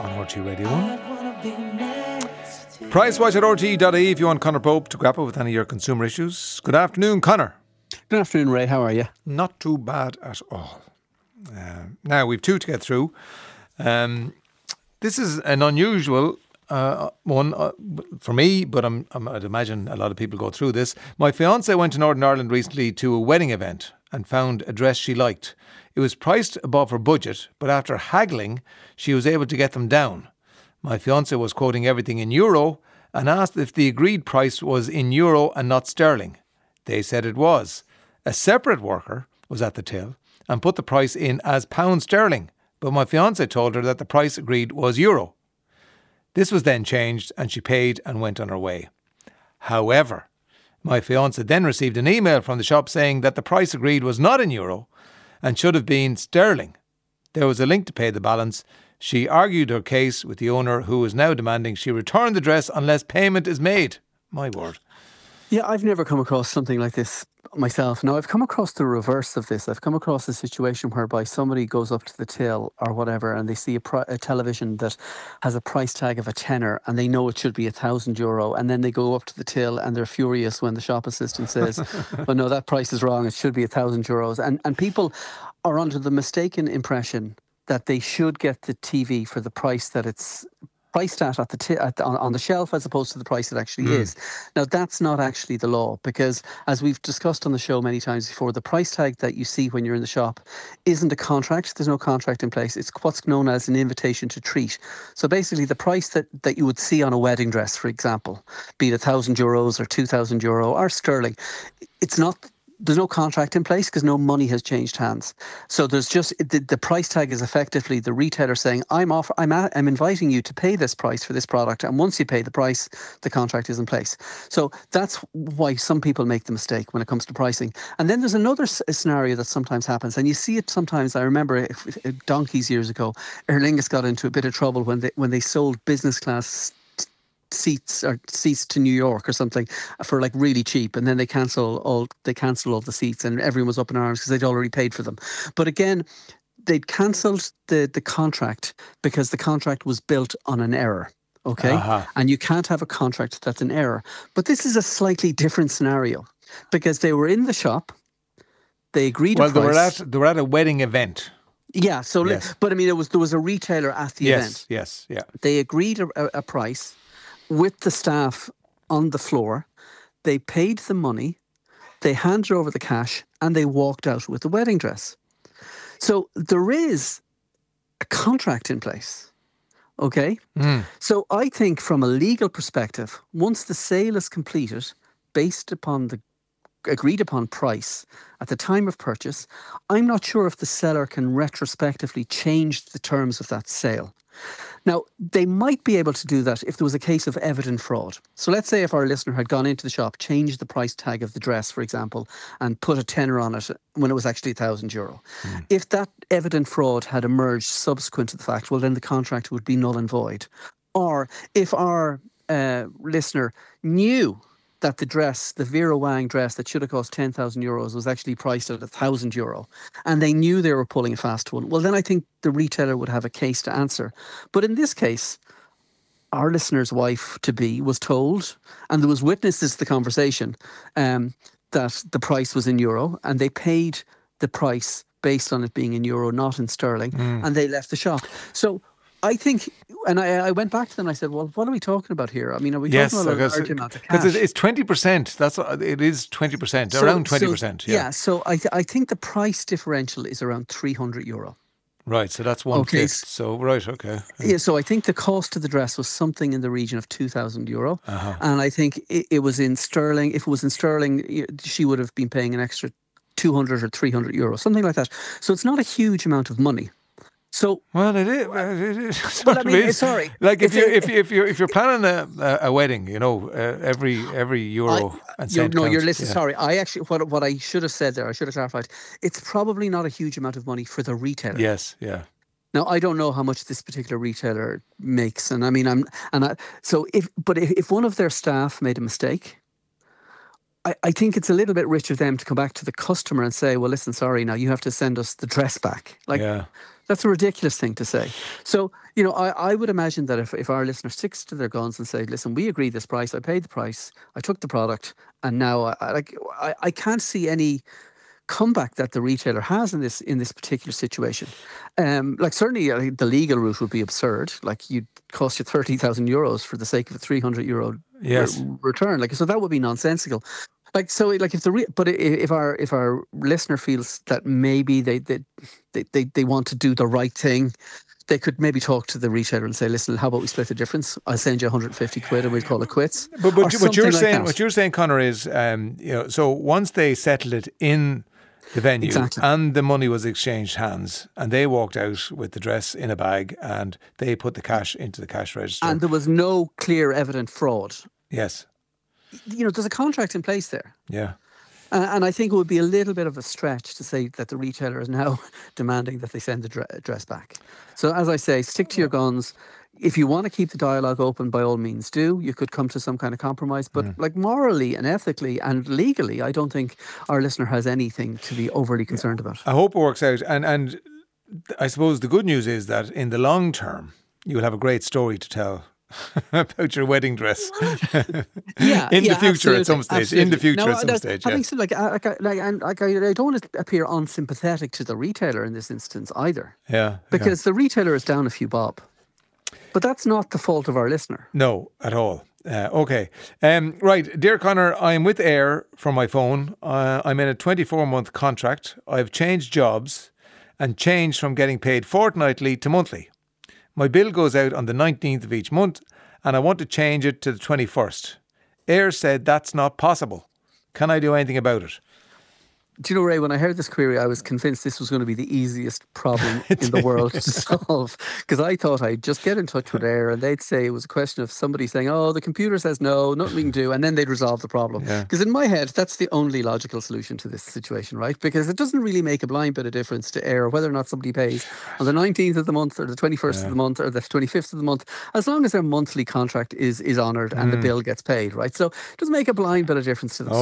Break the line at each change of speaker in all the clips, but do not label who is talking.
on RT Radio 1. Price watch at RT.ie if you want Conor Pope to grapple with any of your consumer issues. Good afternoon, Conor.
Good afternoon, Ray. How are you?
Not too bad at all. Now, we've two to get through. This is an unusual one for me, but I'd imagine a lot of people go through this. My fiancée went to Northern Ireland recently to a wedding event and found a dress she liked. It was priced above her budget, but after haggling, she was able to get them down. My fiancé was quoting everything in euro and asked if the agreed price was in euro and not sterling. They said it was. A separate worker was at the till and put the price in as pound sterling, but my fiancé told her that the price agreed was euro. This was then changed and she paid and went on her way. However, my fiancé then received an email from the shop saying that the price agreed was not in euro and should have been sterling. There was a link to pay the balance. She argued her case with the owner, who is now demanding she return the dress unless payment is made. My word.
Yeah, I've never come across something like this myself. Now, I've come across the reverse of this. I've come across a situation whereby somebody goes up to the till or whatever and they see a television that has a price tag of a tenner and they know it should be €1,000, and then they go up to the till and they're furious when the shop assistant says, "Oh no, that price is wrong, it should be €1,000. And people are under the mistaken impression that they should get the TV for the price that it's priced at on the shelf as opposed to the price it actually is. Now, that's not actually the law, because as we've discussed on the show many times before, the price tag that you see when you're in the shop isn't a contract. There's no contract in place. It's what's known as an invitation to treat. So basically the price that you would see on a wedding dress, for example, be it €1,000 or €2,000 or sterling, there's no contract in place because no money has changed hands. So there's just the price tag is effectively the retailer saying, I'm inviting you to pay this price for this product, and once you pay the price, the contract is in place. So that's why some people make the mistake when it comes to pricing. And then there's another scenario that sometimes happens, and you see it sometimes. I remember donkeys years ago, Aer Lingus got into a bit of trouble when they sold business class seats to New York or something for like really cheap, and then they cancel all the seats and everyone was up in arms because they'd already paid for them. But again, they'd cancelled the contract because the contract was built on an error. Okay. And you can't have a contract that's an error. But this is a slightly different scenario because they were in the shop, they agreed a price.
They were at a wedding event.
Yeah, so yes. But I mean, there was a retailer at the event.
Yes, yeah.
They agreed a price with the staff on the floor. They paid the money, they handed over the cash, and they walked out with the wedding dress. So there is a contract in place, okay? So I think from a legal perspective, once the sale is completed, based upon the agreed upon price at the time of purchase, I'm not sure if the seller can retrospectively change the terms of that sale. Now, they might be able to do that if there was a case of evident fraud. So let's say if our listener had gone into the shop, changed the price tag of the dress, for example, and put a tenner on it when it was actually €1,000. If that evident fraud had emerged subsequent to the fact, well, then the contract would be null and void. Or if our listener knew that the dress, the Vera Wang dress that should have cost €10,000 was actually priced at €1,000, and they knew they were pulling a fast one, well, then I think the retailer would have a case to answer. But in this case, our listener's wife-to-be was told, and there was witnesses to the conversation, that the price was in euro, and they paid the price based on it being in euro, not in sterling, and they left the shop. So I think, and I went back to them and I said, well, what are we talking about here? I mean, are we talking about a large amount of cash?
Because it's 20%. It is 20%, around 20%.
So I think the price differential is around €300.
Right, so that's 1/5. So, right, okay.
Yeah, so I think the cost of the dress was something in the region of €2,000. And I think it was in sterling. If it was in sterling, she would have been paying an extra €200 or €300, something like that. So it's not a huge amount of money. So
well, it is.
Well, I mean, sorry.
Like if you're planning a wedding, every euro and cent.
No,
counts.
you're listening. Yeah. Sorry, I actually what I should have said there. I should have clarified. It's probably not a huge amount of money for the retailer.
Yes. Yeah.
Now I don't know how much this particular retailer makes, and I mean, if one of their staff made a mistake, I think it's a little bit rich of them to come back to the customer and say, well, listen, sorry, now you have to send us the dress back. That's a ridiculous thing to say. So, I would imagine that if our listener sticks to their guns and say, listen, we agreed this price, I paid the price, I took the product, and now I can't see any comeback that the retailer has in this particular situation. Certainly the legal route would be absurd. Like, you'd cost you €30,000 for the sake of a €300
Yes.
return. So that would be nonsensical. If our listener feels that maybe they want to do the right thing, they could maybe talk to the retailer and say, listen, how about we split the difference? I'll send you 150 quid and we'll call it quits.
But what you're saying, Conor, is so once they settled it in the venue,
exactly,
and the money was exchanged hands, and they walked out with the dress in a bag, and they put the cash into the cash register,
and there was no clear evident fraud.
Yes.
There's a contract in place there.
Yeah.
And I think it would be a little bit of a stretch to say that the retailer is now demanding that they send the dress back. So, as I say, stick to your guns. If you want to keep the dialogue open, by all means do. You could come to some kind of compromise. But morally and ethically and legally, I don't think our listener has anything to be overly concerned about.
I hope it works out. And I suppose the good news is that in the long term, you will have a great story to tell about your wedding dress in the future at some stage.
Absolutely.
In the future at some stage.
Having said, I don't want to appear unsympathetic to the retailer in this instance either.
Yeah.
Because the retailer is down a few bob. But that's not the fault of our listener.
No, at all. Okay. Right. Dear Conor, I'm with Eir from my phone. I'm in a 24-month contract. I've changed jobs and changed from getting paid fortnightly to monthly. My bill goes out on the 19th of each month, and I want to change it to the 21st. Eir said that's not possible. Can I do anything about it?
Do you know, Ray, when I heard this query, I was convinced this was going to be the easiest problem in the world to solve. Because I thought I'd just get in touch with Eir and they'd say it was a question of somebody saying, oh, the computer says no, nothing we can do. And then they'd resolve the problem. Because in my head, that's the only logical solution to this situation, right? Because it doesn't really make a blind bit of difference to Eir whether or not somebody pays on the 19th of the month or the 21st of the month or the 25th of the month, as long as their monthly contract is honoured and the bill gets paid, right? So it doesn't make a blind bit of difference to them.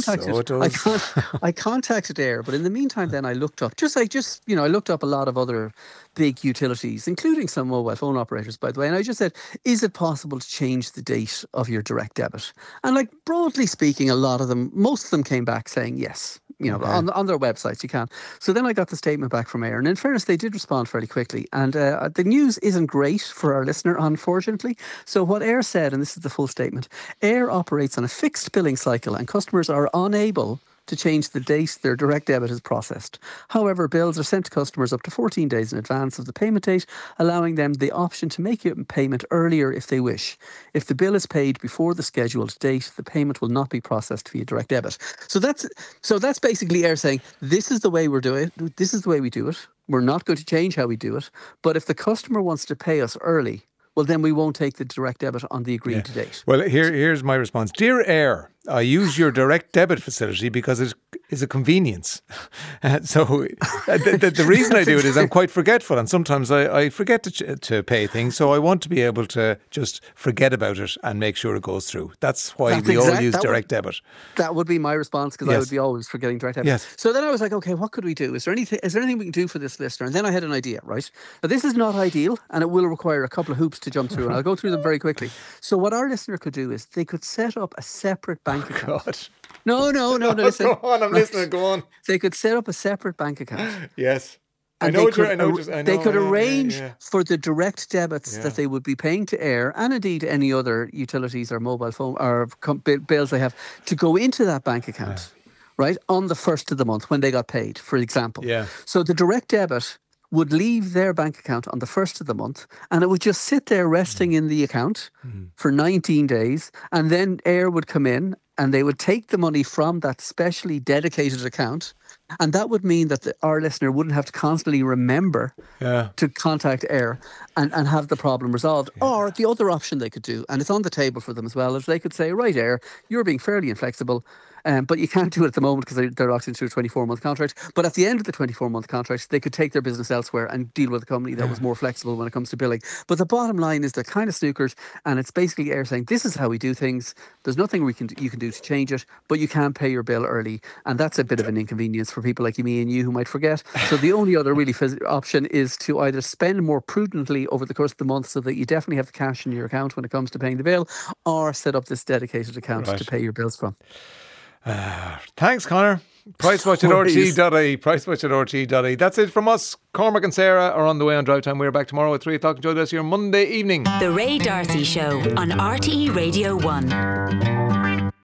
I contacted Eir, but in the meantime, then I looked up. I looked up a lot of other big utilities, including some mobile phone operators, by the way. And I just said, is it possible to change the date of your direct debit? And broadly speaking, most of them came back saying yes. On their websites, you can. So then I got the statement back from Eir. And in fairness, they did respond fairly quickly. And the news isn't great for our listener, unfortunately. So what Eir said, and this is the full statement, Eir operates on a fixed billing cycle and customers are unable to change the date their direct debit is processed. However, bills are sent to customers up to 14 days in advance of the payment date, allowing them the option to make a payment earlier if they wish. If the bill is paid before the scheduled date, the payment will not be processed via direct debit. So that's basically Eir saying, this is the way we're doing it. This is the way we do it. We're not going to change how we do it. But if the customer wants to pay us early, well, then we won't take the direct debit on the agreed date.
Well, here's my response. Dear Eir, I use your direct debit facility because it is a convenience. So the reason I do it is I'm quite forgetful, and sometimes I forget to pay things. So I want to be able to just forget about it and make sure it goes through. That's why we all use direct debit.
That would be my response, because I would be always forgetting direct debit.
Yes.
So then I was like, okay, what could we do? Is there anything we can do for this listener? And then I had an idea, right? Now, this is not ideal, and it will require a couple of hoops to jump through, and I'll go through them very quickly. So what our listener could do is they could set up a separate bank account.
God.
No, listen.
Go on, I'm listening, go on.
They could set up a separate bank account.
Yes.
They could arrange for the direct debits that they would be paying to Eir, and indeed any other utilities or mobile phone or bills they have, to go into that bank account, right, on the first of the month when they got paid, for example.
Yeah.
So the direct debit would leave their bank account on the first of the month, and it would just sit there resting in the account for 19 days, and then Eir would come in and they would take the money from that specially dedicated account, and that would mean that our listener wouldn't have to constantly remember to contact Eir and have the problem resolved. Or the other option they could do, and it's on the table for them as well, is they could say, right, Eir, you're being fairly inflexible, but you can't do it at the moment because they're locked into a 24-month contract. But at the end of the 24-month contract, they could take their business elsewhere and deal with a company that was more flexible when it comes to billing. But the bottom line is they're kind of snookers, and it's basically Eir saying, this is how we do things. There's nothing you can do to change it, but you can pay your bill early, and that's a bit of an inconvenience inconvenience for people like me and you who might forget. So the only other really option is to either spend more prudently over the course of the month so that you definitely have the cash in your account when it comes to paying the bill, or set up this dedicated account to pay your bills from.
Thanks, Conor. Pricewatch at RTE.ie. Pricewatch at RTE.ie. That's it from us. Cormac and Sarah are on the way on Drive Time. We're back tomorrow at 3 o'clock. Enjoy the rest of your Monday evening.
The Ray D'Arcy Show on RTE Radio 1.